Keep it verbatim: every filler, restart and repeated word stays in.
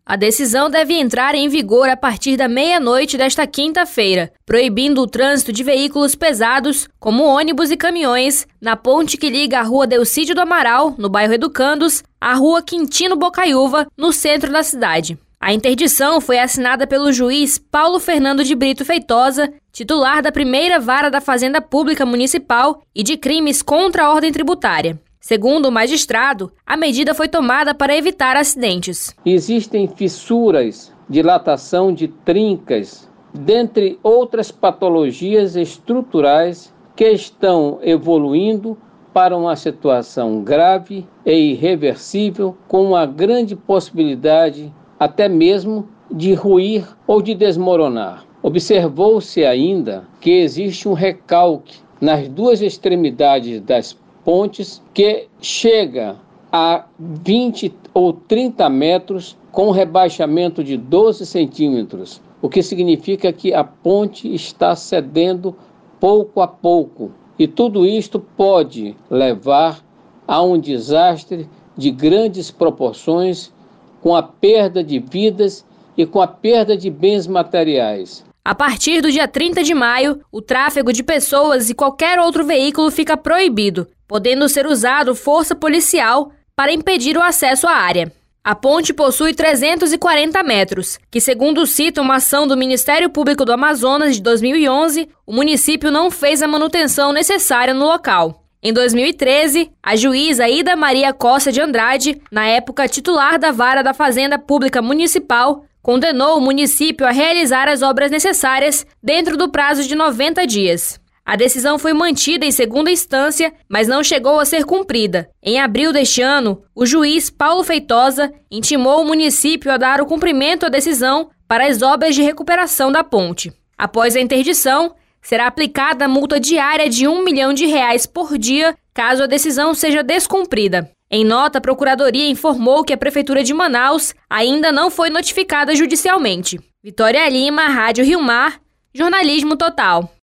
A decisão deve entrar em vigor a partir da meia-noite desta quinta-feira, proibindo o trânsito de veículos pesados, como ônibus e caminhões, na ponte que liga a Rua Delcídio do Amaral, no bairro Educandos, à Rua Quintino Bocaiúva, no centro da cidade. A interdição foi assinada pelo juiz Paulo Fernando de Brito Feitosa, titular da primeira vara da Fazenda Pública Municipal e de crimes contra a ordem tributária. Segundo o magistrado, a medida foi tomada para evitar acidentes. Existem fissuras, dilatação de trincas, dentre outras patologias estruturais que estão evoluindo para uma situação grave e irreversível, com uma grande possibilidade até mesmo de ruir ou de desmoronar. Observou-se ainda que existe um recalque nas duas extremidades das pontes que chega a vinte ou trinta metros com rebaixamento de doze centímetros, o que significa que a ponte está cedendo pouco a pouco. E tudo isto pode levar a um desastre de grandes proporções, com a perda de vidas e com a perda de bens materiais. A partir do dia trinta de maio, o tráfego de pessoas e qualquer outro veículo fica proibido, podendo ser usado força policial para impedir o acesso à área. A ponte possui trezentos e quarenta metros, que, segundo cita uma ação do Ministério Público do Amazonas de dois mil e onze, o município não fez a manutenção necessária no local. Em dois mil e treze, a juíza Ida Maria Costa de Andrade, na época titular da Vara da Fazenda Pública Municipal, condenou o município a realizar as obras necessárias dentro do prazo de noventa dias. A decisão foi mantida em segunda instância, mas não chegou a ser cumprida. Em abril deste ano, o juiz Paulo Feitosa intimou o município a dar o cumprimento à decisão para as obras de recuperação da ponte. Após a interdição, será aplicada multa diária de um milhão de reais por dia, caso a decisão seja descumprida. Em nota, a Procuradoria informou que a Prefeitura de Manaus ainda não foi notificada judicialmente. Vitória Lima, Rádio Rio Mar, Jornalismo Total.